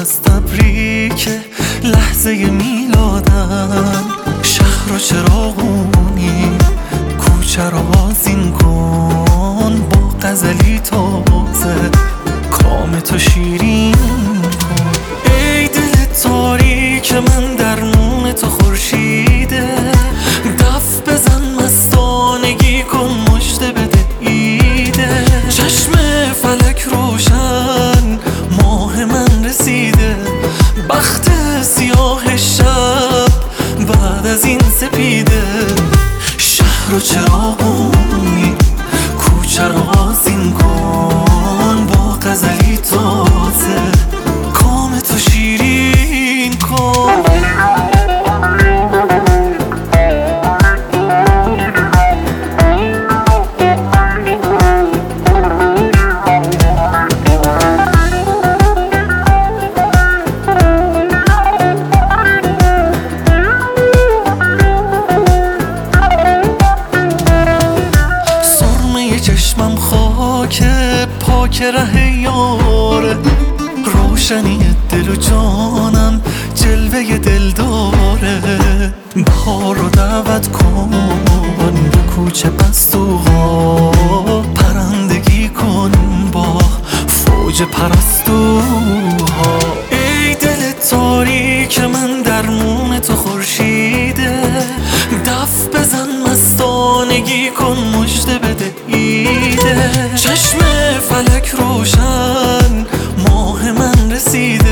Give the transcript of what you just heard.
از تبریک لحظه میلادم. شهر و چراغونی کوچه رو آذین کن، با غزلی تازه کام تو شیرین کن. ای دل تاریک من درمون تو خورشیده، دف بزن مستانگی کن مژده بده ایده. چشم فلک روشن ماه من رسیده، بخت سیاه شب بعد از این سپیده. شهر و چراغونی کوچه رو آذین کن، با غزلی تازه کام تو شیرین کن. چشمم خاک پاک ره یاره، روشنی دل و جانم جلوه دل داره. بهار رو دعوت کن به کوچه پستوها، پرندگی کن با فوج پرستوها. ای دل تاریک من درمون تو خورشیده، دف بزن مستانگی کن مژده بده ایده. چشم فلک روشن ماه من رسیده،